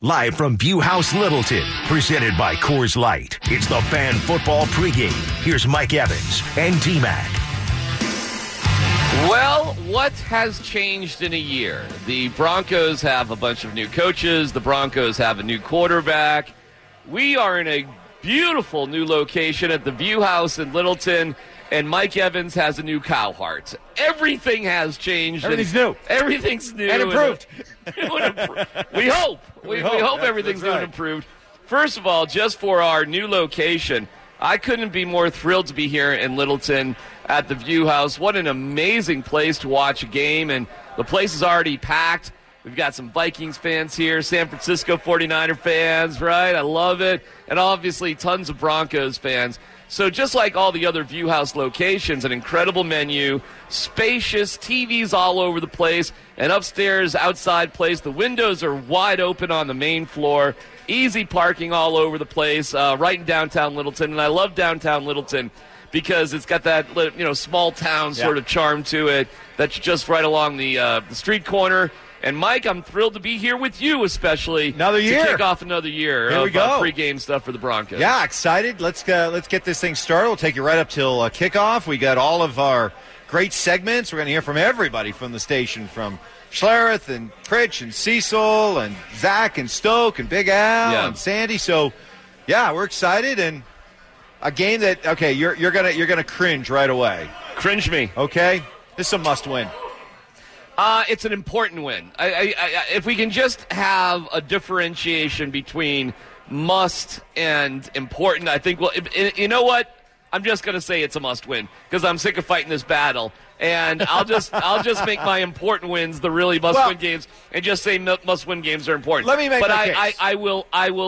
Live from View House Littleton, presented by Coors Light. It's the Fan Football Pregame. Here's Mike Evans and D-Mac. Well, what has changed in a year? The Broncos have a bunch of new coaches. The Broncos have a new quarterback. We are in a beautiful new location at the View House in Littleton, and Mike Evans has a new cow heart. Everything has changed. Everything's new. Everything's new. And improved. We hope. We hope everything's new and improved. First of all, just for our new location, I couldn't be more thrilled to be here in Littleton at the View House. What an amazing place to watch a game, and the place is already packed. We've got some Vikings fans here, San Francisco 49er fans, right? I love it. And obviously tons of Broncos fans. So just like all the other View House locations, an incredible menu, spacious, TVs all over the place, an upstairs, outside place. The windows are wide open on the main floor, easy parking all over the place, right in downtown Littleton. And I love downtown Littleton because it's got that small town sort of charm to it that's just right along the street corner. And, Mike, I'm thrilled to be here with you, especially another year. To kick off another year Here of we go. pregame stuff for the Broncos. Yeah, excited. Let's get this thing started. We'll take you right up till kickoff. We got all of our great segments. We're going to hear from everybody from the station, from Schlereth and Pritch and Cecil and Zach and Stoke and Big Al and Sandy. So, yeah, we're excited. And a game that, okay, you're gonna cringe right away. Cringe me. Okay? This is a must-win. It's an important win. If we can just have a differentiation between must and important, I think, you know what? I'm just going to say it's a must win because I'm sick of fighting this battle. And I'll just make my important wins the really must win games and just say must win games are important. Let me make my case. I will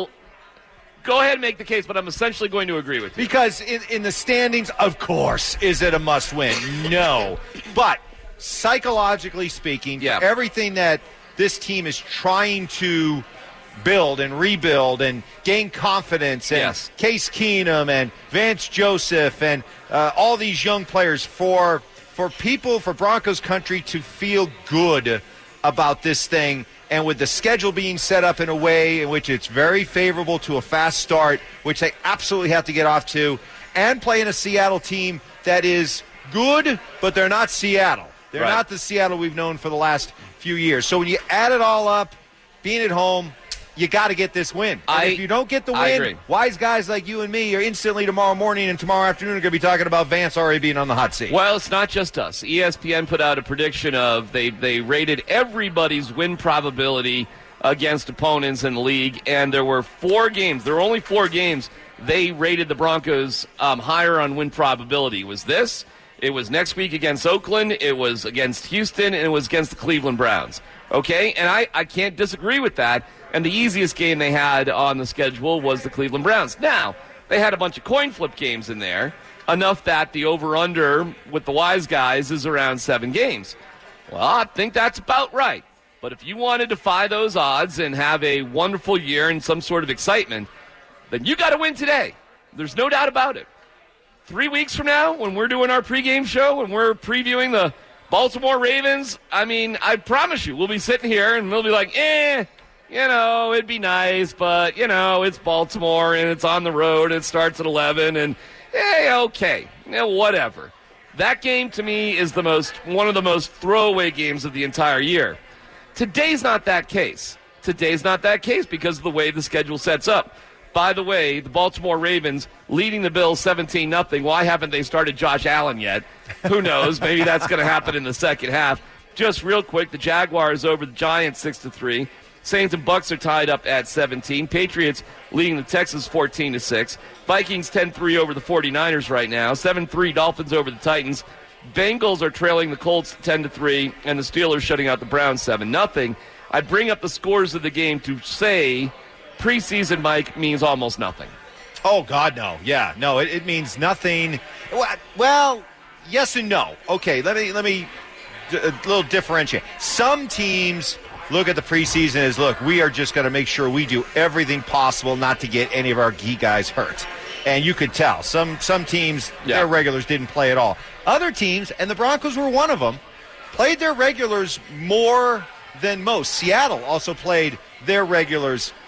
go ahead and make the case, but I'm essentially going to agree with you. Because in the standings, of course, is it a must win? No. But psychologically speaking, for everything that this team is trying to build and rebuild and gain confidence, and Case Keenum and Vance Joseph and all these young players, for Broncos country to feel good about this thing, and with the schedule being set up in a way in which it's very favorable to a fast start, which they absolutely have to get off to, and playing a Seattle team that is good, but they're not Seattle. They're not the Seattle we've known for the last few years. So when you add it all up, being at home, you got to get this win. And if you don't get the win, wise guys like you and me are instantly tomorrow morning and tomorrow afternoon are going to be talking about Vance already being on the hot seat. Well, it's not just us. ESPN put out a prediction of they rated everybody's win probability against opponents in the league, and there were 4 games. There were only 4 games they rated the Broncos higher on win probability. It was this. It was next week against Oakland, it was against Houston, and it was against the Cleveland Browns. Okay? And I can't disagree with that. And the easiest game they had on the schedule was the Cleveland Browns. Now, they had a bunch of coin flip games in there, enough that the over-under with the wise guys is around 7 games. Well, I think that's about right. But if you want to defy those odds and have a wonderful year and some sort of excitement, then you got to win today. There's no doubt about it. 3 weeks from now, when we're doing our pregame show and we're previewing the Baltimore Ravens, I promise you, we'll be sitting here and we'll be like, it'd be nice, but, it's Baltimore and it's on the road and it starts at 11 and, okay, whatever. That game, to me, is one of the most throwaway games of the entire year. Today's not that case. Today's not that case because of the way the schedule sets up. By the way, the Baltimore Ravens leading the Bills 17-0. Why haven't they started Josh Allen yet? Who knows? Maybe that's going to happen in the second half. Just real quick, the Jaguars over the Giants 6-3. Saints and Bucks are tied up at 17. Patriots leading the Texans 14-6. Vikings 10-3 over the 49ers right now. 7-3 Dolphins over the Titans. Bengals are trailing the Colts 10-3, and the Steelers shutting out the Browns 7-0. I bring up the scores of the game to say preseason, Mike, means almost nothing. Oh, God, no. Yeah, no, it means nothing. Well, yes and no. Okay, let me a little differentiate. Some teams look at the preseason as, look, we are just going to make sure we do everything possible not to get any of our key guys hurt. And you could tell. Some teams, their regulars didn't play at all. Other teams, and the Broncos were one of them, played their regulars more than most. Seattle also played their regulars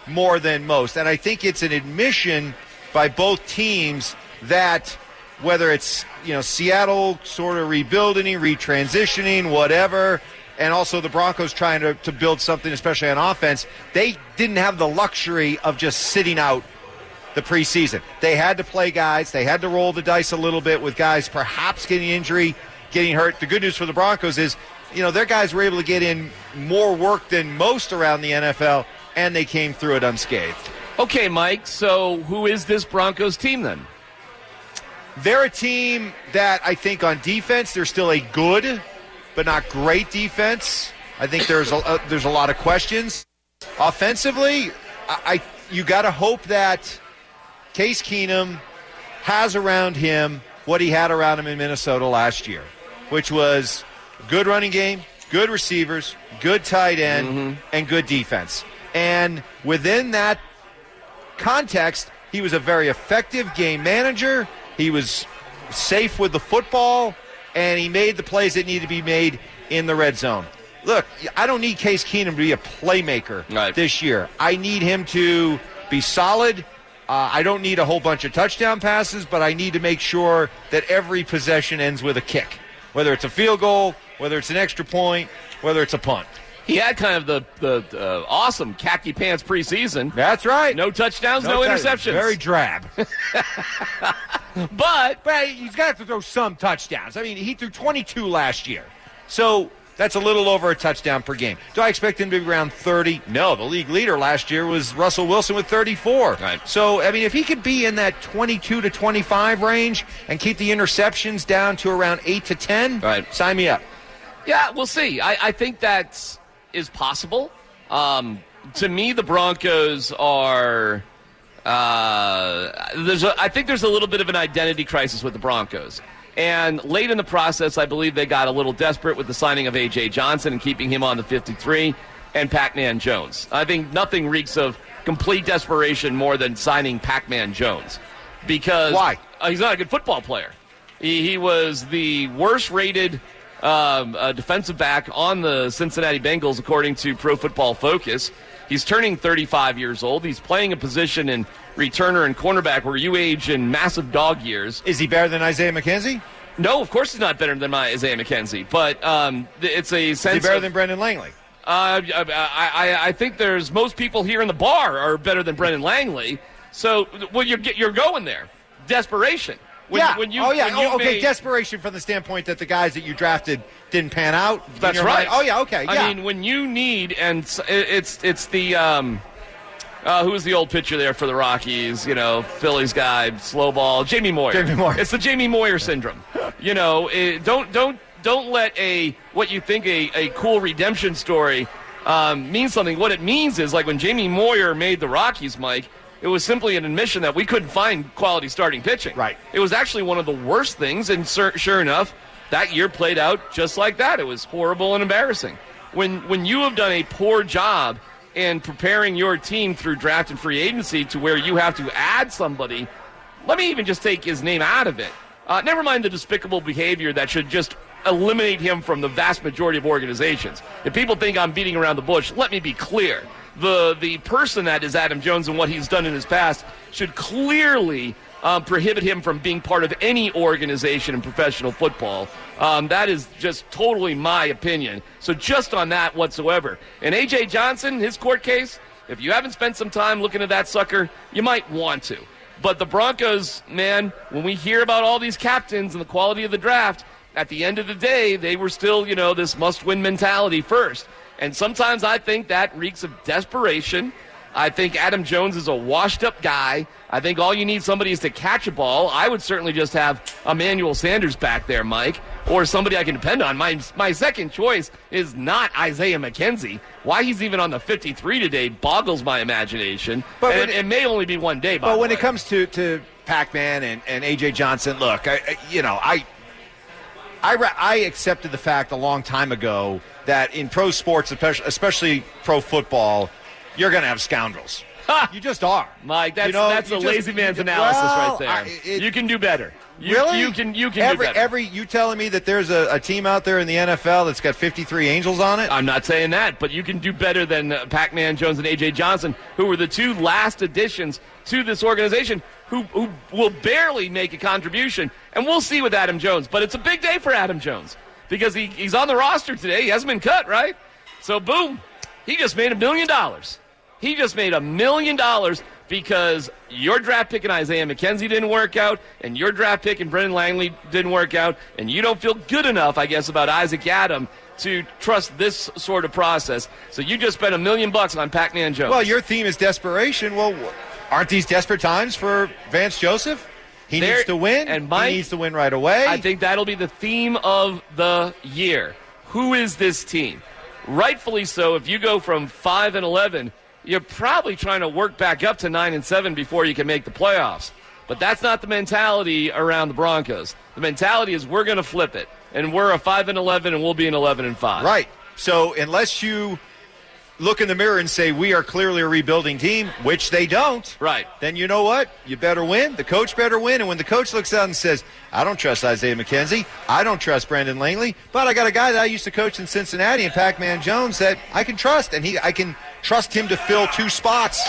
more than most. And I think it's an admission by both teams that whether it's, Seattle sort of rebuilding, retransitioning, whatever, and also the Broncos trying to build something, especially on offense, they didn't have the luxury of just sitting out the preseason. They had to play guys. They had to roll the dice a little bit with guys perhaps getting injury, getting hurt. The good news for the Broncos is, their guys were able to get in more work than most around the NFL, and they came through it unscathed. Okay, Mike, so who is this Broncos team then? They're a team that I think on defense, they're still a good but not great defense. I think there's a lot of questions. Offensively, you got to hope that Case Keenum has around him what he had around him in Minnesota last year, which was good running game, good receivers, good tight end, and good defense. And within that context, he was a very effective game manager. He was safe with the football, and he made the plays that need to be made in the red zone. Look, I don't need Case Keenum to be a playmaker this year. I need him to be solid. I don't need a whole bunch of touchdown passes, but I need to make sure that every possession ends with a kick, whether it's a field goal, whether it's an extra point, whether it's a punt. He had kind of the awesome khaki pants preseason. That's right. No touchdowns, no interceptions. Very drab. But he's got to throw some touchdowns. I mean, he threw 22 last year. So that's a little over a touchdown per game. Do I expect him to be around 30? No. The league leader last year was Russell Wilson with 34. Right. So, I mean, if he could be in that 22 to 25 range and keep the interceptions down to around 8 to 10, sign me up. Yeah, we'll see. I think that is possible. To me, the Broncos are... I think there's a little bit of an identity crisis with the Broncos. And late in the process, I believe they got a little desperate with the signing of A.J. Johnson and keeping him on the 53 and Pac-Man Jones. I think nothing reeks of complete desperation more than signing Pac-Man Jones. Because why? He's not a good football player. He was the worst-rated defensive back on the Cincinnati Bengals, according to Pro Football Focus. He's turning 35 years old. He's playing a position in returner and cornerback where you age in massive dog years. Is he better than Isaiah McKenzie? No, of course he's not better than Isaiah McKenzie. But it's a sense. Is he better than Brendan Langley? I think there's most people here in the bar are better than Brendan Langley. So you're going there. Desperation. Desperation from the standpoint that the guys that you drafted didn't pan out. That's right. I mean, when you need, and it's the who was the old pitcher there for the Rockies? Phillies guy, slow ball, Jamie Moyer. It's the Jamie Moyer syndrome. Don't let what you think a cool redemption story mean something. What it means is, like when Jamie Moyer made the Rockies, Mike, it was simply an admission that we couldn't find quality starting pitching. Right. It was actually one of the worst things, and sure enough, that year played out just like that. It was horrible and embarrassing. When you have done a poor job in preparing your team through draft and free agency to where you have to add somebody, let me even just take his name out of it. Never mind the despicable behavior that should just eliminate him from the vast majority of organizations. If people think I'm beating around the bush, let me be clear. The person that is Adam Jones and what he's done in his past should clearly prohibit him from being part of any organization in professional football. That is just totally my opinion. So just on that whatsoever. And A.J. Johnson, his court case, if you haven't spent some time looking at that sucker, you might want to. But the Broncos, man, when we hear about all these captains and the quality of the draft, at the end of the day, they were still, this must-win mentality first. And sometimes I think that reeks of desperation. I think Adam Jones is a washed-up guy. I think all you need somebody is to catch a ball. I would certainly just have Emmanuel Sanders back there, Mike, or somebody I can depend on. My second choice is not Isaiah McKenzie. Why he's even on the 53 today boggles my imagination. But it may only be one day, But when it comes to Pac-Man and A.J. Johnson, look, I accepted the fact a long time ago that in pro sports, especially pro football, you're going to have scoundrels. You just are. Mike, that's a lazy man's analysis right there. You can do better. Really? You can do better. You telling me that there's a team out there in the NFL that's got 53 Angels on it? I'm not saying that, but you can do better than Pac-Man Jones and A.J. Johnson, who were the two last additions to this organization who will barely make a contribution. And we'll see with Adam Jones. But it's a big day for Adam Jones because he's on the roster today. He hasn't been cut, right? So, boom, he just made $1 million. He just made $1 million because your draft pick in Isaiah McKenzie didn't work out, and your draft pick in Brendan Langley didn't work out, and you don't feel good enough, I guess, about Isaac Adam to trust this sort of process. So you just spent $1 million on Pac-Man Jones. Well, your theme is desperation. Well, aren't these desperate times for Vance Joseph? He needs to win, and Mike, he needs to win right away. I think that'll be the theme of the year. Who is this team? Rightfully so, if you go from 5-11, you're probably trying to work back up to 9-7 before you can make the playoffs. But that's not the mentality around the Broncos. The mentality is we're going to flip it, and we're a 5-11, and we'll be an 11-5. Right. So unless you look in the mirror and say we are clearly a rebuilding team, which they don't, right? Then you know what? You better win. The coach better win. And when the coach looks out and says, I don't trust Isaiah McKenzie, I don't trust Brendan Langley, but I got a guy that I used to coach in Cincinnati, and Pac-Man Jones, that I can trust, and I can trust him to fill two spots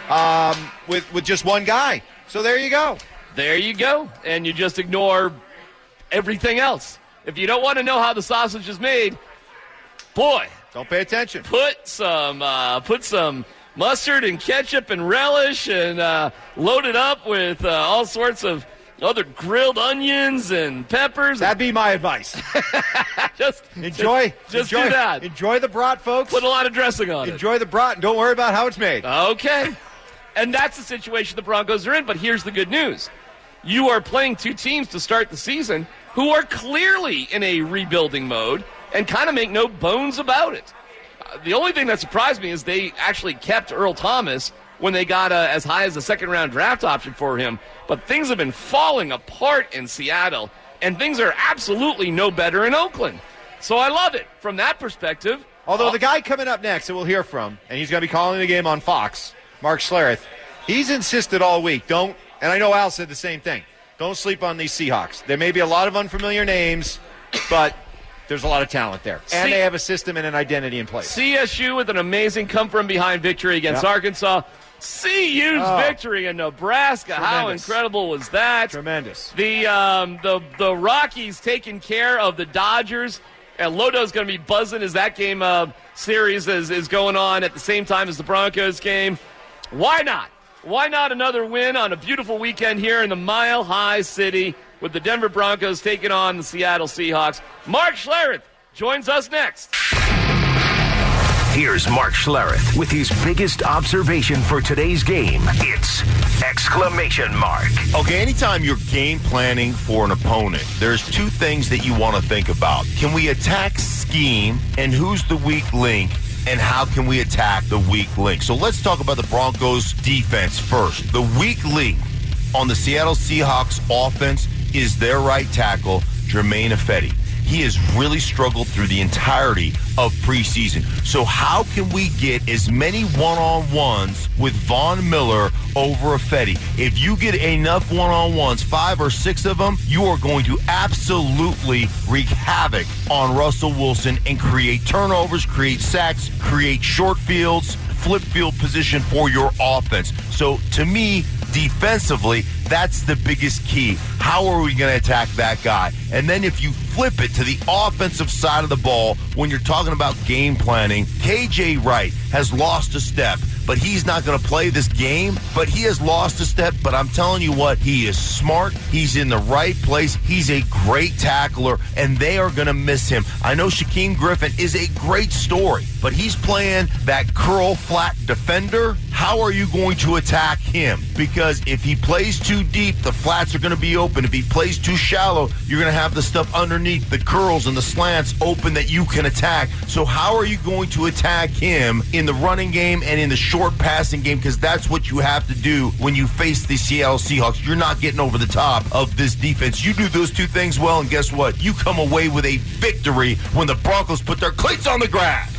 with just one guy. So there you go. There you go. And you just ignore everything else. If you don't want to know how the sausage is made, boy, don't pay attention. Put some mustard and ketchup and relish and load it up with all sorts of other grilled onions and peppers. That'd be my advice. just enjoy do that. Enjoy the brat, folks. Put a lot of dressing on it. Enjoy the brat and don't worry about how it's made. Okay. And that's the situation the Broncos are in. But here's the good news. You are playing two teams to start the season who are clearly in a rebuilding mode and kind of make no bones about it. The only thing that surprised me is they actually kept Earl Thomas when they got as high as a second-round draft option for him. But things have been falling apart in Seattle, and things are absolutely no better in Oakland. So I love it from that perspective. Although the guy coming up next that we'll hear from, and he's going to be calling the game on Fox, Mark Schlereth, he's insisted all week, and I know Al said the same thing, don't sleep on these Seahawks. There may be a lot of unfamiliar names, but there's a lot of talent there. And they have a system and an identity in place. CSU with an amazing come-from-behind victory against Arkansas. CU's victory in Nebraska. Tremendous. How incredible was that? Tremendous. The Rockies taking care of the Dodgers. And Lodo's going to be buzzing as that game series is going on at the same time as the Broncos game. Why not? Why not another win on a beautiful weekend here in the Mile High City with the Denver Broncos taking on the Seattle Seahawks? Mark Schlereth joins us next. Here's Mark Schlereth with his biggest observation for today's game. It's exclamation mark. Okay, anytime you're game planning for an opponent, there's two things that you want to think about. Can we attack scheme, and who's the weak link, and how can we attack the weak link? So let's talk about the Broncos defense first. The weak link on the Seattle Seahawks offense is their right tackle, Germain Ifedi. He has really struggled through the entirety of preseason. So how can we get as many one-on-ones with Von Miller over Ifedi? If you get enough one-on-ones, 5 or 6 of them, you are going to absolutely wreak havoc on Russell Wilson and create turnovers, create sacks, create short fields, flip field position for your offense. So to me, defensively, that's the biggest key. How are we going to attack that guy? And then if you flip it to the offensive side of the ball, when you're talking about game planning, KJ Wright has lost a step, but he's not going to play this game, but he has lost a step. But I'm telling you what, he is smart. He's in the right place. He's a great tackler, and they are going to miss him. I know Shaquem Griffin is a great story, but he's playing that curl flat defender. How are you going to attack him? Because if he plays too deep, the flats are going to be open. If he plays too shallow, you're going to have the stuff underneath, the curls and the slants open that you can attack. So how are you going to attack him in the running game and in the short passing game? Because that's what you have to do when you face the Seattle Seahawks. You're not getting over the top of this defense. You do those two things well, and guess what? You come away with a victory when the Broncos put their cleats on the grass.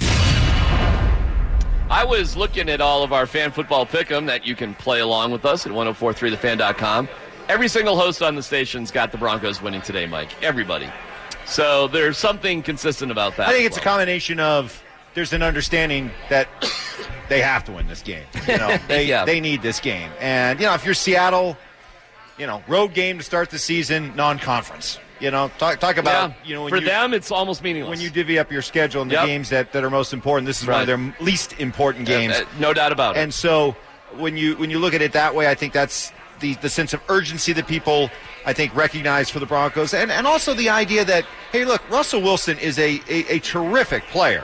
I was looking at all of our fan football pick'em that you can play along with us at 1043thefan.com. Every single host on the station's got the Broncos winning today, Mike. Everybody. So there's something consistent about that. I think it's a combination of there's an understanding that they have to win this game. They need this game. And, if you're Seattle, road game to start the season, non-conference. Talk about, for them, it's almost meaningless. When you divvy up your schedule and the games that are most important, this is one of their least important games. No doubt about it. And so when you look at it that way, I think that's the sense of urgency that people, I think, recognize for the Broncos. And also the idea that, hey, look, Russell Wilson is a terrific player.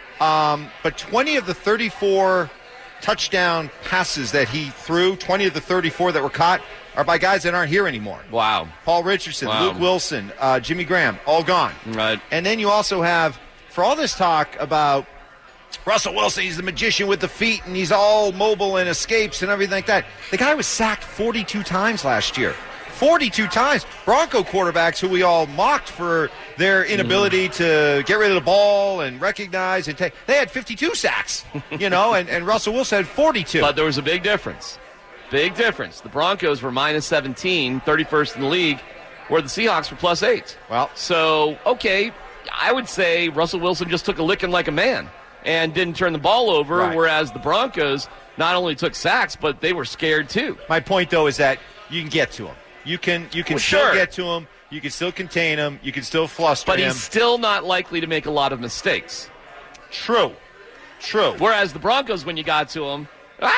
But 20 of the 34 touchdown passes that he threw, 20 of the 34 that were caught, are by guys that aren't here anymore. Wow. Paul Richardson, Luke Wilson, Jimmy Graham, all gone. Right. And then you also have, for all this talk about Russell Wilson, he's the magician with the feet, and he's all mobile and escapes and everything like that. The guy was sacked 42 times last year. 42 times. Bronco quarterbacks who we all mocked for their inability to get rid of the ball and recognize and take. They had 52 sacks, and Russell Wilson had 42. But there was a big difference. Big difference. The Broncos were minus 17, 31st in the league, where the Seahawks were plus 8. Well, so, okay, I would say Russell Wilson just took a licking like a man and didn't turn the ball over, whereas the Broncos not only took sacks, but they were scared too. My point, though, is that you can get to him. You can still get to him. You can still contain him. You can still fluster him. But he's still not likely to make a lot of mistakes. True. Whereas the Broncos, when you got to him,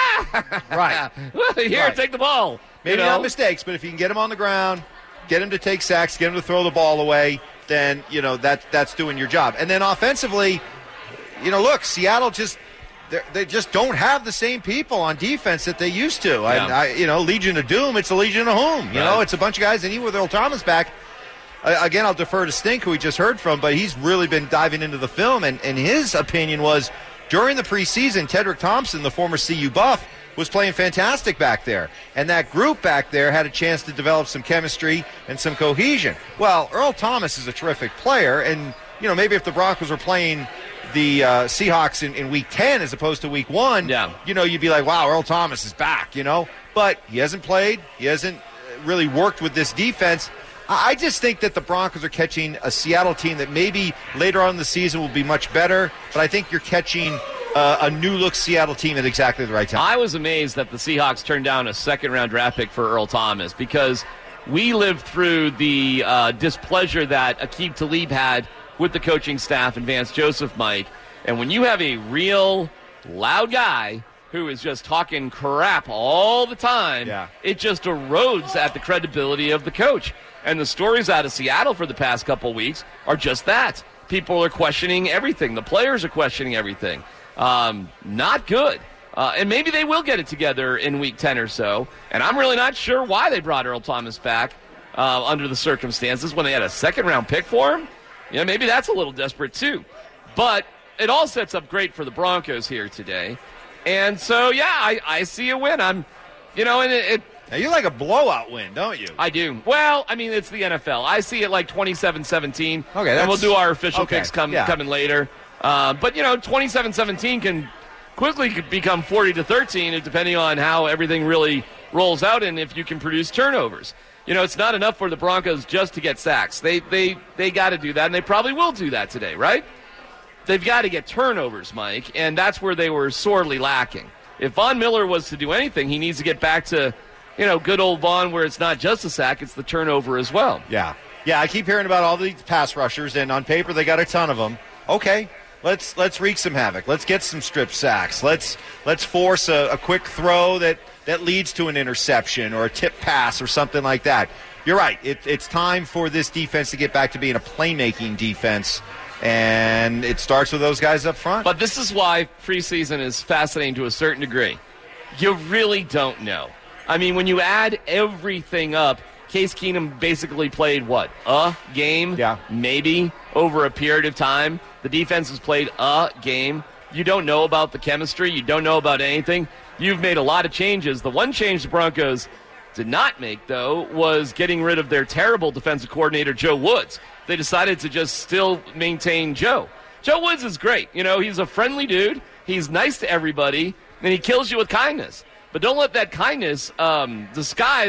right. Here, take the ball. Maybe not mistakes, but if you can get him on the ground, get him to take sacks, get him to throw the ball away, then, that's doing your job. And then offensively, look, Seattle they just don't have the same people on defense that they used to. Yeah. Legion of Doom, it's a Legion of Whom. It's a bunch of guys, and even with Earl Thomas back, again, I'll defer to Stink, who we just heard from, but he's really been diving into the film, and his opinion was during the preseason, Tedrick Thompson, the former CU Buff, was playing fantastic back there. And that group back there had a chance to develop some chemistry and some cohesion. Well, Earl Thomas is a terrific player, and, maybe if the Broncos were playing the Seahawks in Week 10 as opposed to Week 1, you'd be like, wow, Earl Thomas is back, But he hasn't played. He hasn't really worked with this defense. I just think that the Broncos are catching a Seattle team that maybe later on in the season will be much better, but I think you're catching a new-look Seattle team at exactly the right time. I was amazed that the Seahawks turned down a second-round draft pick for Earl Thomas because we lived through the displeasure that Aqib Talib had with the coaching staff and Vance Joseph, Mike. And when you have a real loud guy who is just talking crap all the time, it just erodes at the credibility of the coach. And the stories out of Seattle for the past couple weeks are just that. People are questioning everything. The players are questioning everything. Not good. And maybe they will get it together in Week 10 or so. And I'm really not sure why they brought Earl Thomas back under the circumstances when they had a second-round pick for him. Maybe that's a little desperate too. But it all sets up great for the Broncos here today. And so, I see a win. And now you like a blowout win, don't you? I do. Well, I mean, it's the NFL. I see it like 27-17. Okay, and we'll do our official picks coming later. But 27-17 can quickly become 40-13, depending on how everything really rolls out and if you can produce turnovers. It's not enough for the Broncos just to get sacks. They got to do that, and they probably will do that today, right? They've got to get turnovers, Mike, and that's where they were sorely lacking. If Von Miller was to do anything, he needs to get back to, good old Von, where it's not just a sack, it's the turnover as well. Yeah, I keep hearing about all these pass rushers, and on paper they got a ton of them. Okay, let's wreak some havoc. Let's get some strip sacks. Let's force a quick throw that leads to an interception or a tip pass or something like that. You're right. It's time for this defense to get back to being a playmaking defense, and it starts with those guys up front. But this is why preseason is fascinating to a certain degree. You really don't know. I mean, when you add everything up, Case Keenum basically played, a game? Yeah. Maybe, over a period of time. The defense has played a game. You don't know about the chemistry. You don't know about anything. You've made a lot of changes. The one change the Broncos did not make, though, was getting rid of their terrible defensive coordinator, Joe Woods. They decided to just still maintain Joe. Joe Woods is great. He's a friendly dude. He's nice to everybody, and he kills you with kindness. But don't let that kindness disguise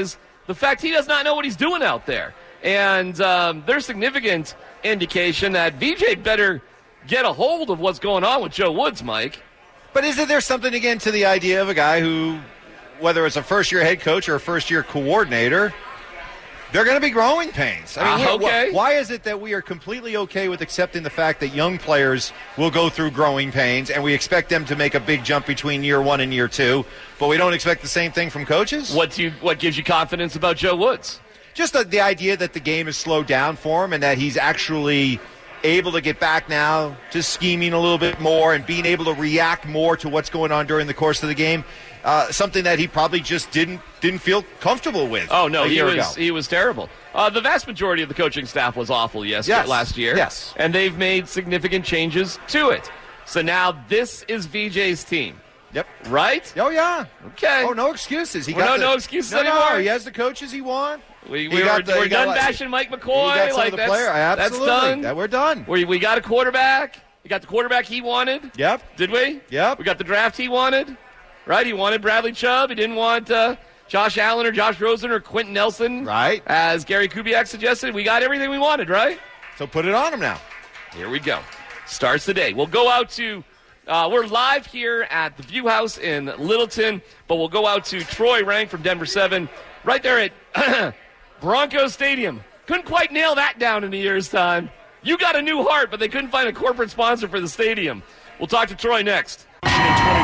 the fact he does not know what he's doing out there. And there's significant indication that VJ better get a hold of what's going on with Joe Woods, Mike. But isn't there something, again, to the idea of a guy who, whether it's a first-year head coach or a first-year coordinator, they're going to be growing pains. I mean, okay. Why is it that we are completely okay with accepting the fact that young players will go through growing pains, and we expect them to make a big jump between year 1 and year 2, but we don't expect the same thing from coaches? What gives you confidence about Joe Woods? Just the idea that the game has slowed down for him and that he's actually able to get back now to scheming a little bit more and being able to react more to what's going on during the course of the game. Something that he probably just didn't feel comfortable with. Oh no, he was terrible. The vast majority of the coaching staff was awful last year. Yes, and they've made significant changes to it. So now this is VJ's team. Yep. Right? Oh yeah. Okay. Oh, no excuses. No excuses anymore. No, he has the coaches he wants. We're done bashing Mike McCoy. Absolutely. That's done. We're done. We got a quarterback. We got the quarterback he wanted. Yep. Did we? Yep. We got the draft he wanted. Right? He wanted Bradley Chubb. He didn't want Josh Allen or Josh Rosen or Quentin Nelson. Right. As Gary Kubiak suggested. We got everything we wanted, right? So put it on him now. Here we go. Starts the day. We'll go out to we're live here at the View House in Littleton, but we'll go out to Troy Rank from Denver 7 right there at Broncos Stadium. Couldn't quite nail that down in a year's time. You got a new heart, but they couldn't find a corporate sponsor for the stadium. We'll talk to Troy next. 24.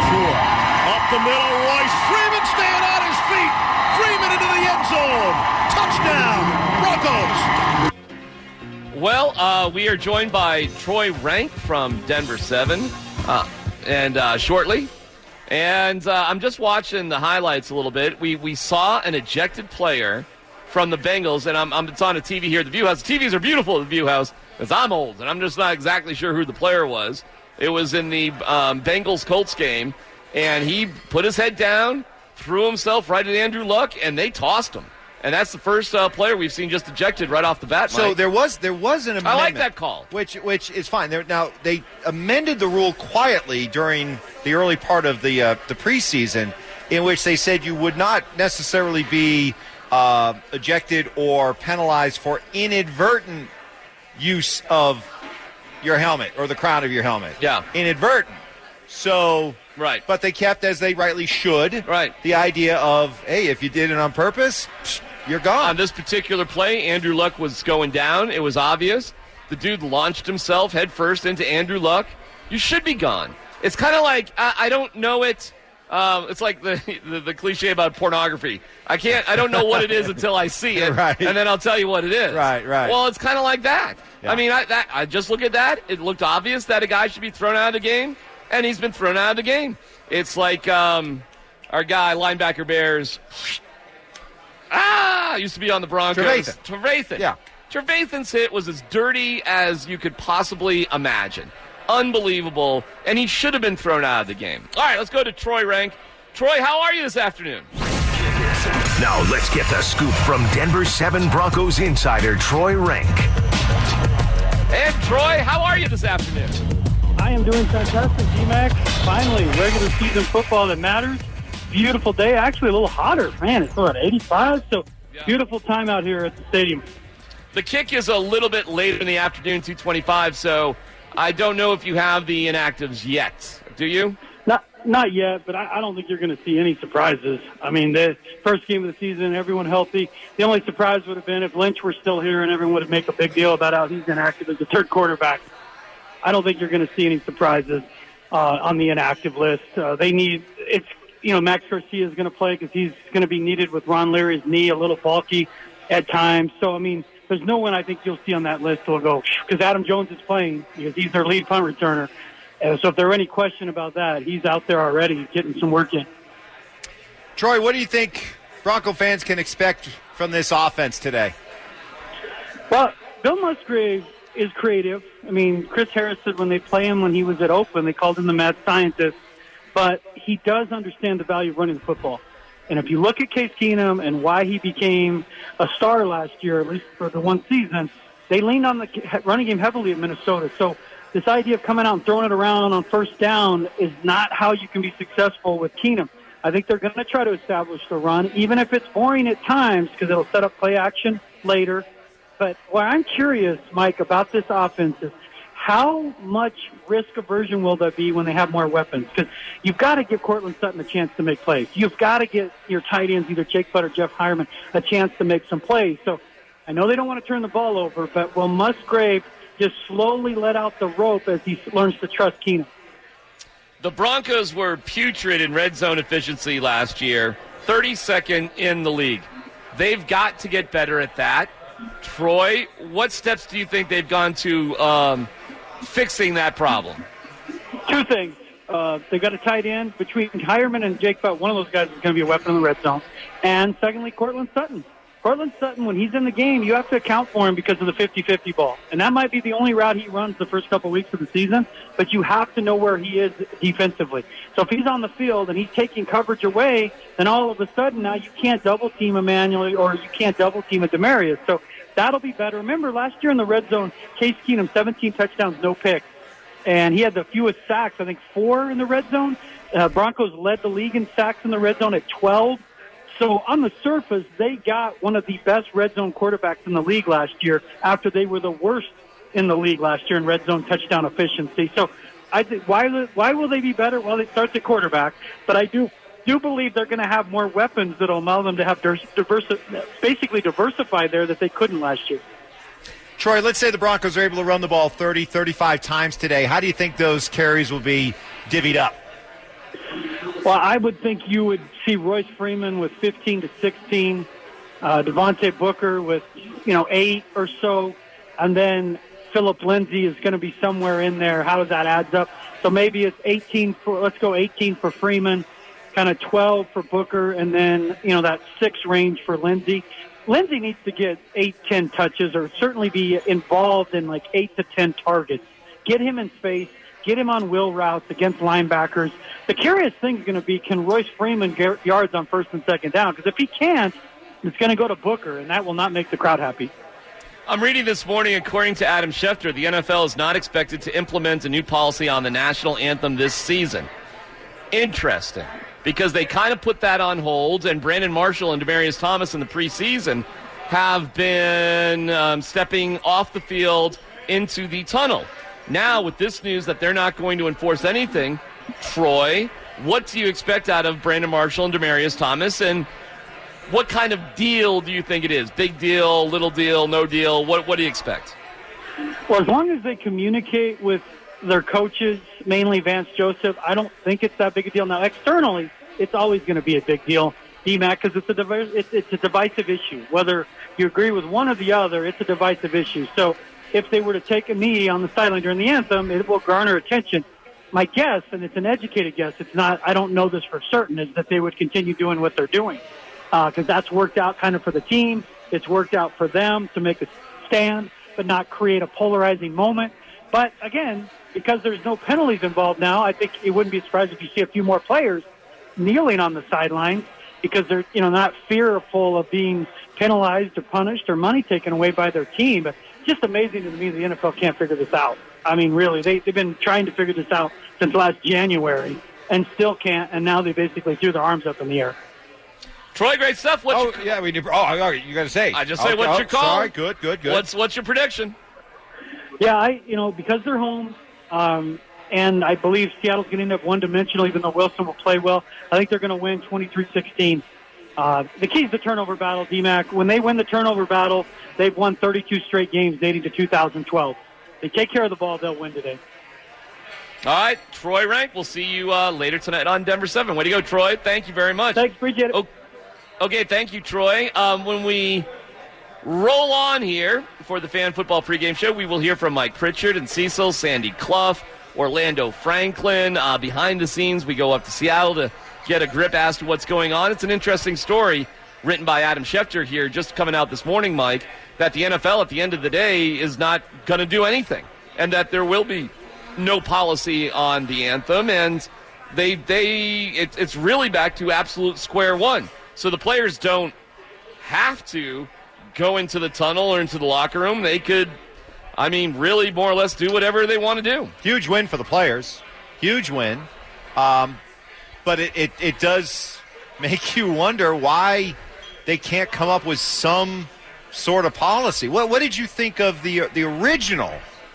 Up the middle, Royce Freeman staying on his feet. Freeman into the end zone. Touchdown, Broncos. Well, we are joined by Troy Rank from Denver 7 shortly. And I'm just watching the highlights a little bit. We saw an ejected player from the Bengals, and it's on a TV here at the View House. The TVs are beautiful at the View House, because I'm old, and I'm just not exactly sure who the player was. It was in the Bengals-Colts game, and he put his head down, threw himself right at Andrew Luck, and they tossed him. And that's the first player we've seen just ejected right off the bat, Mike. So there was an amendment. I like that call. Which is fine. Now, they amended the rule quietly during the early part of the preseason, in which they said you would not necessarily be ejected or penalized for inadvertent use of your helmet or the crown of your helmet. Yeah. Inadvertent. So, right. But they kept, as they rightly should, right, the idea of, hey, if you did it on purpose, you're gone. On this particular play, Andrew Luck was going down. It was obvious. The dude launched himself head first into Andrew Luck. You should be gone. It's kind of like, I don't know it. It's like the cliche about pornography. I don't know what it is until I see it, right, and then I'll tell you what it is. Right. Well, it's kind of like that. Yeah. I mean, I just look at that. It looked obvious that a guy should be thrown out of the game, and he's been thrown out of the game. It's like our guy, linebacker Bears, used to be on the Broncos. Trevathan. Yeah. Trevathan's hit was as dirty as you could possibly imagine. Unbelievable, and he should have been thrown out of the game. All right, let's go to Troy Rank. Troy, how are you this afternoon? Now let's get the scoop from Denver 7 Broncos insider Troy Rank. And Troy, how are you this afternoon? I am doing fantastic, G-Mac. Finally, regular season football that matters. Beautiful day, actually a little hotter. Man, it's about 85, so beautiful time out here at the stadium. The kick is a little bit later in the afternoon, 2:25, so I don't know if you have the inactives yet. Do you? Not yet, but I don't think you're going to see any surprises. I mean, the first game of the season, everyone healthy. The only surprise would have been if Lynch were still here and everyone would make a big deal about how he's inactive as a third quarterback. I don't think you're going to see any surprises on the inactive list. Max Garcia is going to play because he's going to be needed with Ron Leary's knee a little bulky at times. So, I mean, there's no one I think you'll see on that list who will go, because Adam Jones is playing because he's their lead punt returner. So if there were any question about that, he's out there already getting some work in. Troy, what do you think Bronco fans can expect from this offense today? Well, Bill Musgrave is creative. I mean, Chris Harris said when they play him when he was at Oakland, they called him the mad scientist. But he does understand the value of running the football. And if you look at Case Keenum and why he became a star last year, at least for the one season, they leaned on the running game heavily at Minnesota. So this idea of coming out and throwing it around on first down is not how you can be successful with Keenum. I think they're going to try to establish the run, even if it's boring at times because it'll set up play action later. But what I'm curious, Mike, about this offense is how much risk aversion will there be when they have more weapons? Because you've got to give Cortland Sutton a chance to make plays. You've got to get your tight ends, either Jake Butt or Jeff Hireman, a chance to make some plays. So I know they don't want to turn the ball over, but will Musgrave just slowly let out the rope as he learns to trust Keenum? The Broncos were putrid in red zone efficiency last year, 32nd in the league. They've got to get better at that. Troy, what steps do you think they've gone to fixing that problem? Two things. They've got a tight end between Hireman and Jake Butt. One of those guys is going to be a weapon in the red zone. And secondly, Cortland Sutton. Cortland Sutton, when he's in the game, you have to account for him because of the 50-50 ball. And that might be the only route he runs the first couple weeks of the season, but you have to know where he is defensively. So if he's on the field and he's taking coverage away, then all of a sudden now you can't double-team Emmanuel or you can't double-team a Demarius. So that'll be better. Remember, last year in the red zone, Case Keenum, 17 touchdowns, no picks. And he had the fewest sacks, I think 4 in the red zone. Broncos led the league in sacks in the red zone at 12. So on the surface, they got one of the best red zone quarterbacks in the league last year after they were the worst in the league last year in red zone touchdown efficiency. So I think why will they be better? Well, it starts at quarterback, but I do believe they're going to have more weapons that will allow them to have basically diversify there that they couldn't last year. Troy, let's say the Broncos are able to run the ball 30, 35 times today. How do you think those carries will be divvied up? Well, I would think you would see Royce Freeman with 15 to 16, Devontae Booker with 8 or so, and then Phillip Lindsay is going to be somewhere in there. How does that add up? So maybe it's 18 for Freeman, kind of 12 for Booker, and then that 6 range for Lindsay. Lindsay needs to get 8-10 touches, or certainly be involved in like 8 to 10 targets. Get him in space. Get him on wheel routes against linebackers. The curious thing is going to be, can Royce Freeman get yards on first and second down? Because if he can't, it's going to go to Booker, and that will not make the crowd happy. I'm reading this morning, according to Adam Schefter, the NFL is not expected to implement a new policy on the national anthem this season. Interesting, because they kind of put that on hold, and Brandon Marshall and Demaryius Thomas in the preseason have been stepping off the field into the tunnel. Now, with this news that they're not going to enforce anything, Troy, what do you expect out of Brandon Marshall and Demaryius Thomas, and what kind of deal do you think it is? Big deal, little deal, no deal? What do you expect? Well, as long as they communicate with their coaches, mainly Vance Joseph, I don't think it's that big a deal. Now, externally, it's always going to be a big deal, D-Mac, because it's a divisive issue. Whether you agree with one or the other, it's a divisive issue. So if they were to take a knee on the sideline during the anthem, it will garner attention. My guess, and it's an educated guess, it's not, I don't know this for certain, is that they would continue doing what they're doing. Because that's worked out kind of for the team. It's worked out for them to make a stand, but not create a polarizing moment. But again, because there's no penalties involved now, I think it wouldn't be surprised if you see a few more players kneeling on the sidelines because they're not fearful of being penalized or punished or money taken away by their team. But just amazing to me the NFL can't figure this out. I mean, really, they've been trying to figure this out since last January and still can't, and now they basically threw their arms up in the air. Troy, great stuff. We do. Oh, you got to say. I just say, what's your call? Sorry, good. What's your prediction? Yeah, because they're home, and I believe Seattle's going to end up one-dimensional, even though Wilson will play well. I think they're going to win 23-16. The key is the turnover battle, D-Mac. When they win the turnover battle, they've won 32 straight games dating to 2012. They take care of the ball, they'll win today. All right, Troy Rank, we'll see you later tonight on Denver 7. Way to go, Troy. Thank you very much. Thanks, appreciate it. Okay, thank you, Troy. When we roll on here for the Fan Football Pregame Show, we will hear from Mike Pritchard and Cecil, Sandy Clough, Orlando Franklin. Behind the scenes, we go up to Seattle to get a grip as to what's going on. It's an interesting story written by Adam Schefter here, just coming out this morning, Mike, that the NFL at the end of the day is not going to do anything, and that there will be no policy on the anthem, and it's really back to absolute square one. So the players don't have to go into the tunnel or into the locker room. They could, really more or less do whatever they want to do. Huge win for the players. Huge win. but it does make you wonder why they can't come up with some sort of policy. What did you think of the original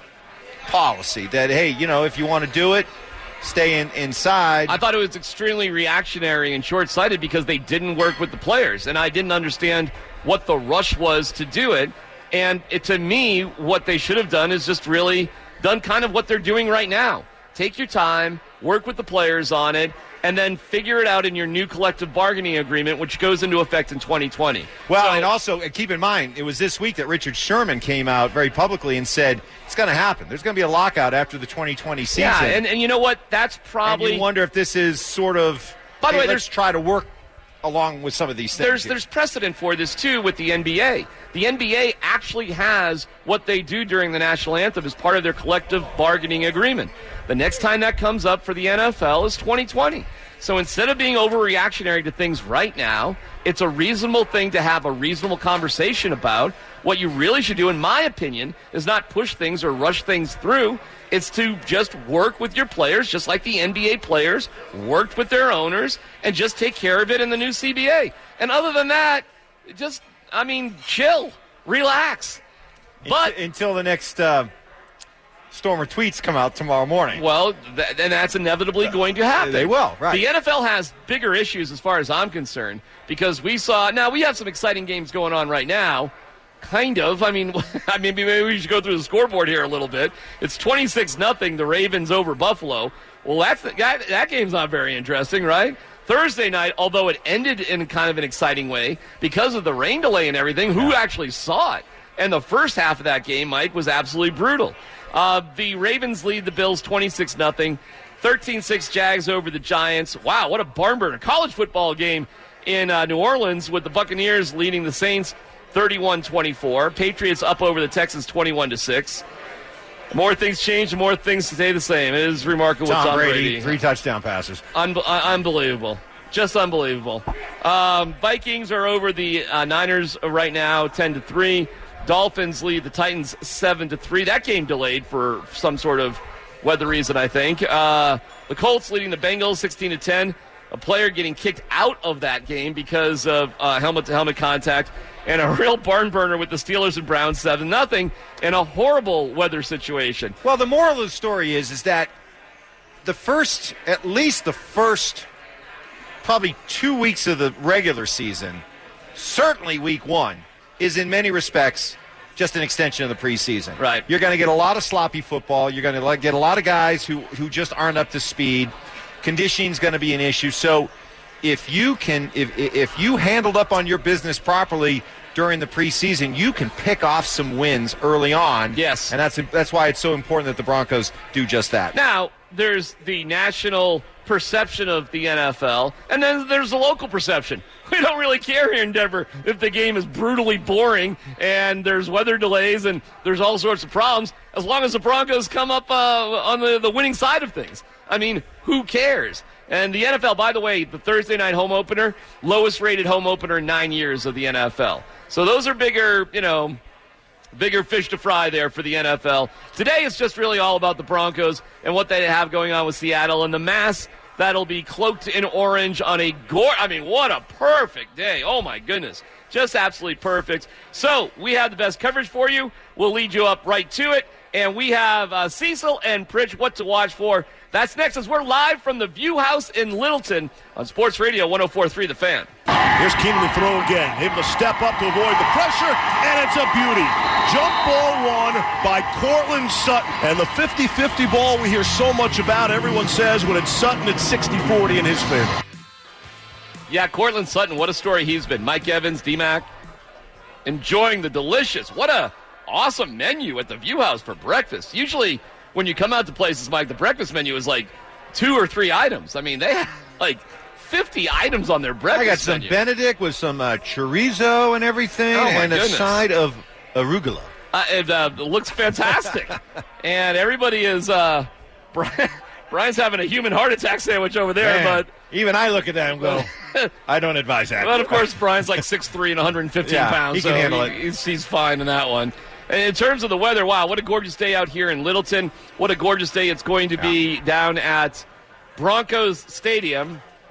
policy that, hey, if you want to do it, stay inside? I thought it was extremely reactionary and short-sighted because they didn't work with the players, and I didn't understand what the rush was to do it. And to me, what they should have done is just really done kind of what they're doing right now. Take your time, work with the players on it, and then figure it out in your new collective bargaining agreement, which goes into effect in 2020. Well, and also keep in mind, it was this week that Richard Sherman came out very publicly and said it's going to happen. There's going to be a lockout after the 2020 season. Yeah, and you know what? That's probably... And you wonder if this is sort of... By the way, let's try to work along with some of these things. There's precedent for this, too, with the NBA. The NBA actually has what they do during the national anthem as part of their collective bargaining agreement. The next time that comes up for the NFL is 2020. So instead of being overreactionary to things right now, it's a reasonable thing to have a reasonable conversation about. What you really should do, in my opinion, is not push things or rush things through. It's to just work with your players, just like the NBA players worked with their owners, and just take care of it in the new CBA. And other than that, just, chill, relax. But until the next storm of tweets come out tomorrow morning. Well, and that's inevitably going to happen. They will, right. The NFL has bigger issues as far as I'm concerned because we have some exciting games going on right now. Kind of. Maybe we should go through the scoreboard here a little bit. It's 26-0, the Ravens over Buffalo. Well, that game's not very interesting, right? Thursday night, although it ended in kind of an exciting way because of the rain delay and everything, who actually saw it? And the first half of that game, Mike, was absolutely brutal. The Ravens lead the Bills 26-0. 13-6 Jags over the Giants. Wow, what a barn burner. College football game in New Orleans with the Buccaneers leading the Saints 31-24. Patriots up over the Texans 21-6. More things change, more things stay the same. It is remarkable. Tom Brady, 3 touchdown passes. Unbelievable. Just unbelievable. Vikings are over the Niners right now, 10-3. Dolphins lead the Titans 7-3. That game delayed for some sort of weather reason, I think. The Colts leading the Bengals 16-10. A player getting kicked out of that game because of helmet-to-helmet contact. And a real barn burner with the Steelers and Browns 7-0 in a horrible weather situation. Well, the moral of the story is that at least the first probably 2 weeks of the regular season, certainly week 1, is in many respects just an extension of the preseason. Right. You're going to get a lot of sloppy football. You're going to get a lot of guys who just aren't up to speed. Conditioning's going to be an issue. So if you handled up on your business properly during the preseason, you can pick off some wins early on. Yes. And that's why it's so important that the Broncos do just that. Now, there's the national perception of the NFL, and then there's the local perception. We don't really care here in Denver if the game is brutally boring and there's weather delays and there's all sorts of problems, as long as the Broncos come up on the winning side of things. Who cares? And the NFL, by the way, the Thursday night home opener, lowest rated home opener in 9 years of the NFL. So those are bigger fish to fry there for the NFL. Today it's just really all about the Broncos and what they have going on with Seattle and the mass that'll be cloaked in orange on a what a perfect day. Oh, my goodness. Just absolutely perfect. So we have the best coverage for you. We'll lead you up right to it. And we have Cecil and Pritch, what to watch for. That's next as we're live from the View House in Littleton on Sports Radio 104.3 The Fan. Here's Keenan to throw again. Able to step up to avoid the pressure, and it's a beauty. Jump ball won by Courtland Sutton. And the 50-50 ball we hear so much about, everyone says when it's Sutton, it's 60-40 in his favor. Yeah, Courtland Sutton, what a story he's been. Mike Evans, D-Mac, enjoying the delicious, what a awesome menu at the View House for breakfast. Usually when you come out to places, Mike, the breakfast menu is like 2 or 3 items. They have like 50 items on their breakfast menu. I got some menu. Benedict with some chorizo and everything, and a side of arugula. It looks fantastic. And everybody is Brian's having a human heart attack sandwich over there. Man, but even I look at that and go, I don't advise that. But, of course, Brian's like 6'3" and 115 pounds. He can handle it. He's fine in that one. And in terms of the weather, wow, what a gorgeous day out here in Littleton. What a gorgeous day it's going to be down at Broncos Stadium.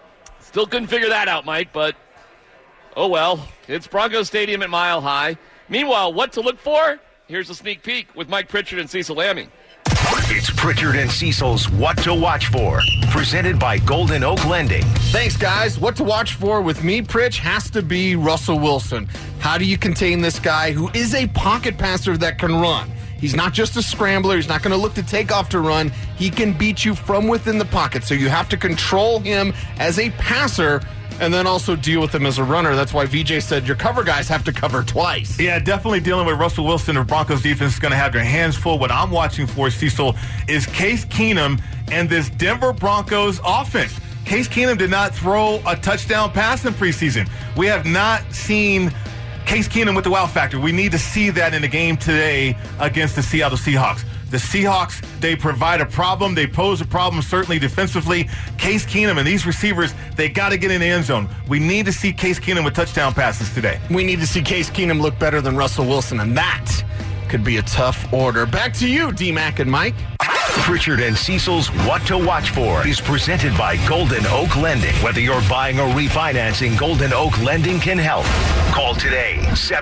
Still couldn't figure that out, Mike, but oh well. It's Broncos Stadium at Mile High. Meanwhile, what to look for? Here's a sneak peek with Mike Pritchard and Cecil Lammey. It's Pritchard and Cecil's What to Watch For, presented by Golden Oak Lending. Thanks, guys. What to watch for with me, Pritch, has to be Russell Wilson. How do you contain this guy who is a pocket passer that can run? He's not just a scrambler. He's not going to look to take off to run. He can beat you from within the pocket. So you have to control him as a passer and then also deal with him as a runner. That's why VJ said your cover guys have to cover twice. Yeah, definitely dealing with Russell Wilson. The Broncos defense is going to have their hands full. What I'm watching for, Cecil, is Case Keenum and this Denver Broncos offense. Case Keenum did not throw a touchdown pass in preseason. We have not seen Case Keenum with the wow factor. We need to see that in the game today against the Seattle Seahawks. The Seahawks, they provide a problem. They pose a problem, certainly defensively. Case Keenum and these receivers, they got to get in the end zone. We need to see Case Keenum with touchdown passes today. We need to see Case Keenum look better than Russell Wilson, and that could be a tough order. Back to you, D-Mac and Mike. Pritchard and Cecil's What to Watch For is presented by Golden Oak Lending. Whether you're buying or refinancing, Golden Oak Lending can help. Call today,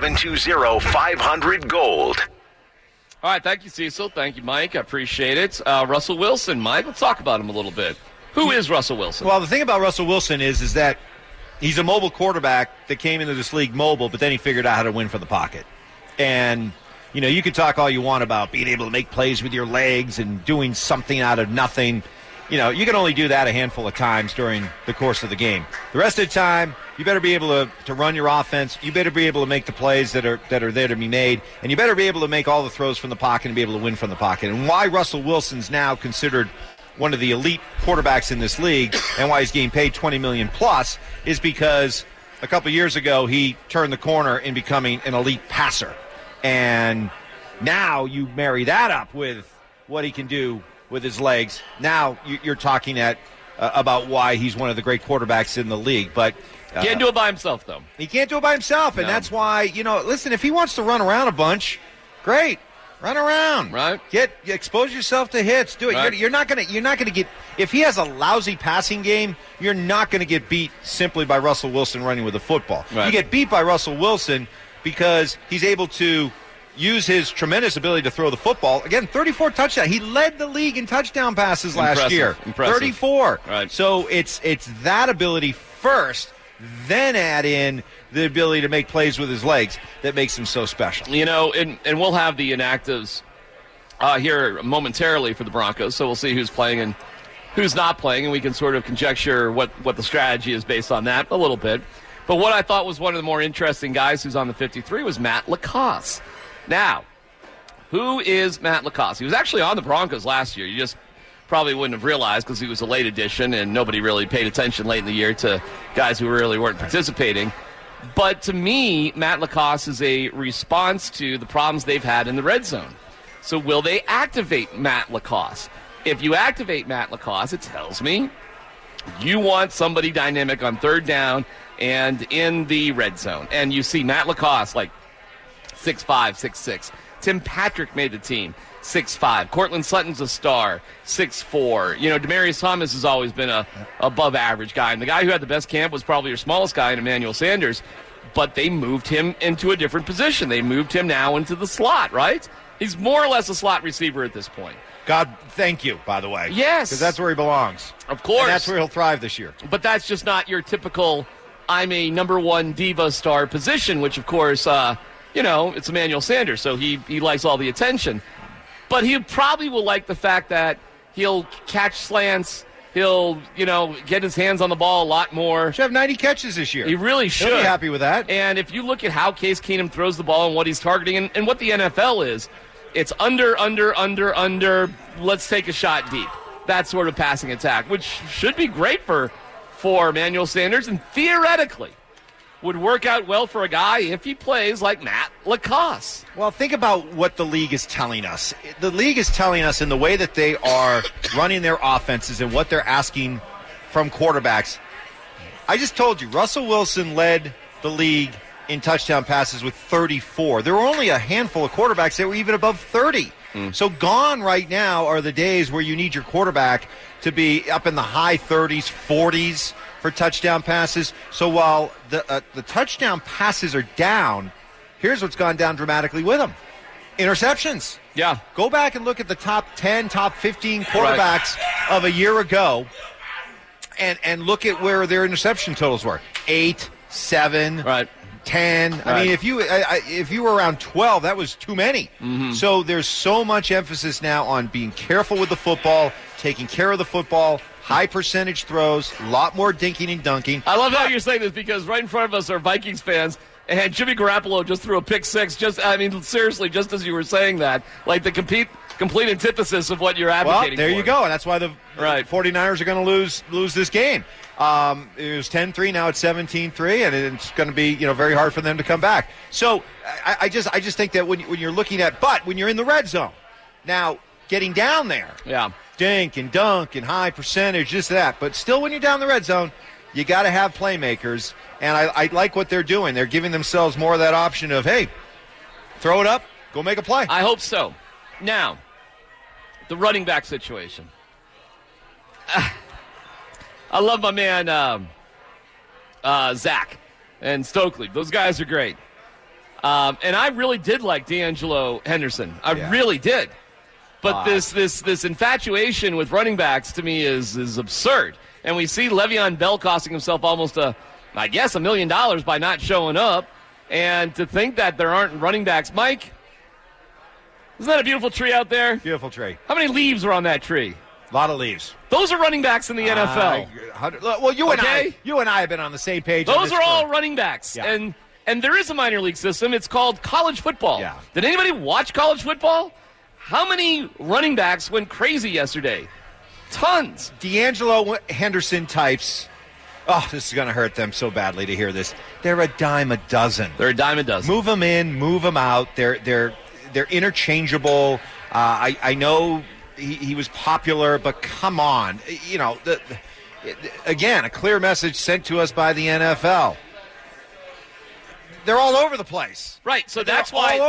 720-500-GOLD. All right, thank you, Cecil. Thank you, Mike. I appreciate it. Russell Wilson, Mike, let's talk about him a little bit. Who is Russell Wilson? Well, the thing about Russell Wilson is that he's a mobile quarterback that came into this league mobile, but then he figured out how to win from the pocket. And you know, you can talk all you want about being able to make plays with your legs and doing something out of nothing. You know, you can only do that a handful of times during the course of the game. The rest of the time, you better be able to run your offense. You better be able to make the plays that are there to be made. And you better be able to make all the throws from the pocket and be able to win from the pocket. And why Russell Wilson's now considered one of the elite quarterbacks in this league and why he's getting paid $20 million plus is because a couple years ago he turned the corner in becoming an elite passer. And now you marry that up with what he can do with his legs. Now you're talking about why he's one of the great quarterbacks in the league. But can't do it by himself, though. He can't do it by himself, and that's why, you know, listen, if he wants to run around a bunch, great. Run around. Right. Expose yourself to hits. Do it. Right. You're not gonna get, if he has a lousy passing game, you're not gonna get beat simply by Russell Wilson running with the football. Right. You get beat by Russell Wilson because he's able to use his tremendous ability to throw the football. Again, 34 touchdowns. He led the league in touchdown passes last year. Impressive. 34. Right. So it's that ability first, then add in the ability to make plays with his legs that makes him so special. You know, and we'll have the inactives here momentarily for the Broncos, so we'll see who's playing and who's not playing, and we can sort of conjecture what the strategy is based on that a little bit. But what I thought was one of the more interesting guys who's on the 53 was Matt LaCosse. Now, who is Matt LaCosse? He was actually on the Broncos last year. You just probably wouldn't have realized because he was a late addition and nobody really paid attention late in the year to guys who really weren't participating. But to me, Matt LaCosse is a response to the problems they've had in the red zone. So will they activate Matt LaCosse? If you activate Matt LaCosse, it tells me you want somebody dynamic on third down and in the red zone. And you see Matt LaCosse like 6'5", 6'6". Tim Patrick made the team, 6'5". Cortland Sutton's a star, 6'4". You know, Demaryius Thomas has always been a above average guy. And the guy who had the best camp was probably your smallest guy in Emmanuel Sanders. But they moved him into a different position. They moved him now into the slot, right? He's more or less a slot receiver at this point. God, thank you, by the way. Yes. Because that's where he belongs. Of course. And that's where he'll thrive this year. But that's just not your typical, I'm a number one diva star position, which, of course, you know, it's Emmanuel Sanders, so he likes all the attention. But he probably will like the fact that he'll catch slants. He'll, you know, get his hands on the ball a lot more. Should have 90 catches this year. He really should. He'll be happy with that. And if you look at how Case Keenum throws the ball and what he's targeting and what the NFL is, it's under, let's take a shot deep. That sort of passing attack, which should be great for Emmanuel Sanders and theoretically would work out well for a guy if he plays like Matt LaCosse. Well, think about what the league is telling us. The league is telling us in the way that they are running their offenses and what they're asking from quarterbacks. I just told you, Russell Wilson led the league in touchdown passes with 34. There were only a handful of quarterbacks that were even above 30. So gone right now are the days where you need your quarterback to be up in the high 30s, 40s, for touchdown passes. So while the touchdown passes are down, here's what's gone down dramatically with them. Interceptions. Yeah. Go back and look at the top 10, top 15 quarterbacks of a year ago and look at where their interception totals were. 8, 7, 10. Right. I mean, if you were around 12, that was too many. Mm-hmm. So there's so much emphasis now on being careful with the football, taking care of the football, high percentage throws, a lot more dinking and dunking. I love how you're saying this because right in front of us are Vikings fans, and Jimmy Garoppolo just threw a pick six. Seriously, just as you were saying that, like the complete antithesis of what you're advocating for. Well, there you go, and that's why the 49ers are going to lose this game. It was 10-3, now it's 17-3, and it's going to be very hard for them to come back. So I just think that when you're looking at, but when you're in the red zone, now getting down there, dink and dunk and high percentage, this that, but still when you're down the red zone, you got to have playmakers, and I like what they're doing. They're giving themselves more of that option of, hey, throw it up, go make a play. I hope so. Now, the running back situation. I love my man Zach and Stokely. Those guys are great. And I really did like D'Angelo Henderson. I really did. But this infatuation with running backs to me is absurd. And we see Le'Veon Bell costing himself almost $1 million by not showing up. And to think that there aren't running backs. Mike, isn't that a beautiful tree out there? Beautiful tree. How many leaves are on that tree? A lot of leaves. Those are running backs in the NFL. Well, you and I have been on the same page. Those are all running backs. Yeah. And there is a minor league system. It's called college football. Yeah. Did anybody watch college football? How many running backs went crazy yesterday? Tons. D'Angelo Henderson types. Oh, this is going to hurt them so badly to hear this. They're a dime a dozen. Move them in, move them out. They're interchangeable. I know he was popular, but come on. Again, a clear message sent to us by the NFL. They're all over the place. Right, so that's why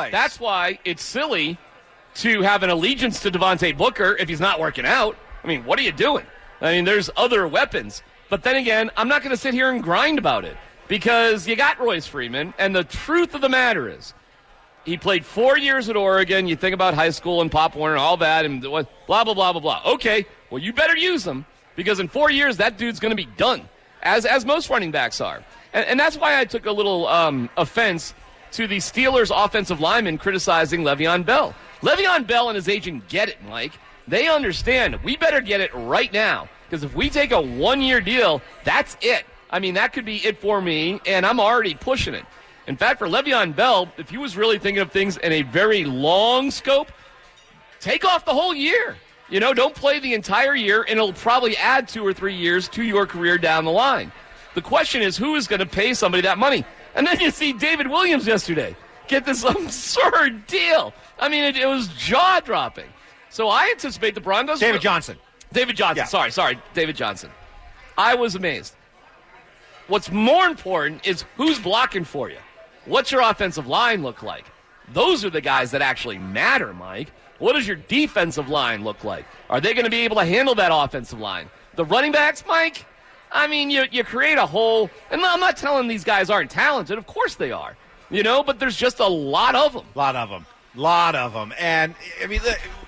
it's silly to have an allegiance to Devontae Booker if he's not working out. I mean, what are you doing? I mean, there's other weapons. But then again, I'm not going to sit here and grind about it because you got Royce Freeman, and the truth of the matter is he played 4 years at Oregon. You think about high school and Pop Warner and all that and blah, blah, blah, blah, blah. Okay, well, you better use him because in 4 years that dude's going to be done, as most running backs are. And that's why I took a little offense to the Steelers' offensive lineman criticizing Le'Veon Bell. Le'Veon Bell and his agent get it, Mike. They understand we better get it right now because if we take a 1-year deal, that's it. I mean, that could be it for me, and I'm already pushing it. In fact, for Le'Veon Bell, if he was really thinking of things in a very long scope, take off the whole year. Don't play the entire year, and it'll probably add 2 or 3 years to your career down the line. The question is, who is going to pay somebody that money? And then you see David Williams yesterday get this absurd deal. I mean, it was jaw-dropping. So I anticipate the Broncos... David Johnson. Yeah. Sorry, David Johnson. I was amazed. What's more important is who's blocking for you. What's your offensive line look like? Those are the guys that actually matter, Mike. What does your defensive line look like? Are they going to be able to handle that offensive line? The running backs, Mike? I mean, you create a whole... And I'm not telling these guys aren't talented. Of course they are. But there's just a lot of them. Lot of them. And, I mean,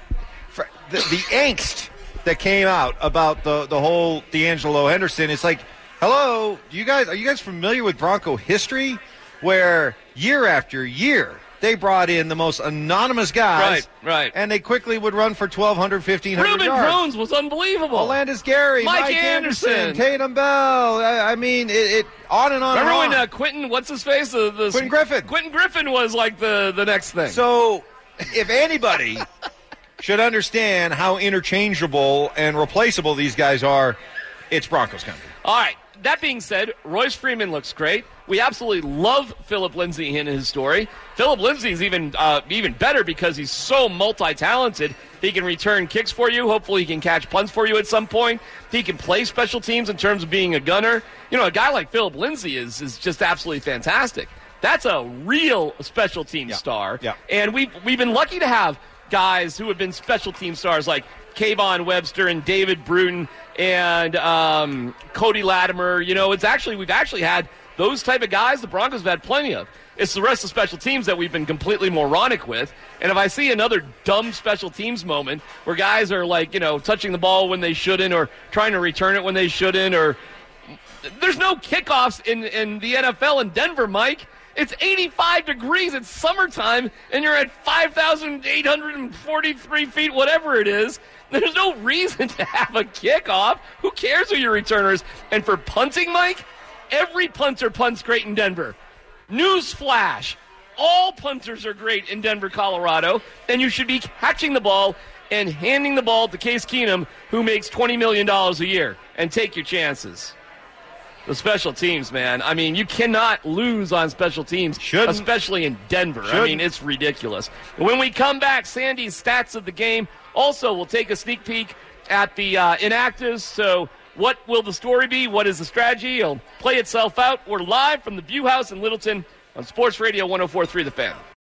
the angst that came out about the whole D'Angelo Henderson, it's like, hello, are you guys familiar with Bronco history? Where year after year, they brought in the most anonymous guys. Right. And they quickly would run for 1,200, 1,500 Ruben yards. Jones was unbelievable. Olandis Gary, Mike Anderson, Tatum Bell. I mean, it on and on Remember and on. when Quentin, what's his face? Quentin Griffin. Quentin Griffin was like the next thing. So, if anybody should understand how interchangeable and replaceable these guys are, it's Broncos country. All right. That being said, Royce Freeman looks great. We absolutely love Philip Lindsay in his story. Philip Lindsay is even better because he's so multi-talented. He can return kicks for you. Hopefully he can catch punts for you at some point. He can play special teams in terms of being a gunner. A guy like Philip Lindsay is just absolutely fantastic. That's a real special team star. Yeah. And we've been lucky to have guys who have been special team stars like Kayvon Webster and David Bruton and Cody Latimer. We've actually had those type of guys the Broncos have had plenty of. It's the rest of special teams that we've been completely moronic with. And if I see another dumb special teams moment where guys are touching the ball when they shouldn't or trying to return it when they shouldn't, or there's no kickoffs in the NFL in Denver, Mike. It's 85 degrees. It's summertime, and you're at 5,843 feet, whatever it is. There's no reason to have a kickoff. Who cares who your returner is? And for punting, Mike, every punter punts great in Denver. Newsflash. All punters are great in Denver, Colorado, and you should be catching the ball and handing the ball to Case Keenum, who makes $20 million a year, and take your chances. The special teams, man. I mean, you cannot lose on special teams, especially in Denver. I mean, it's ridiculous. When we come back, Sandy's stats of the game. Also, we'll take a sneak peek at the inactives. So what will the story be? What is the strategy? It'll play itself out. We're live from the View House in Littleton on Sports Radio 104.3 The Fan.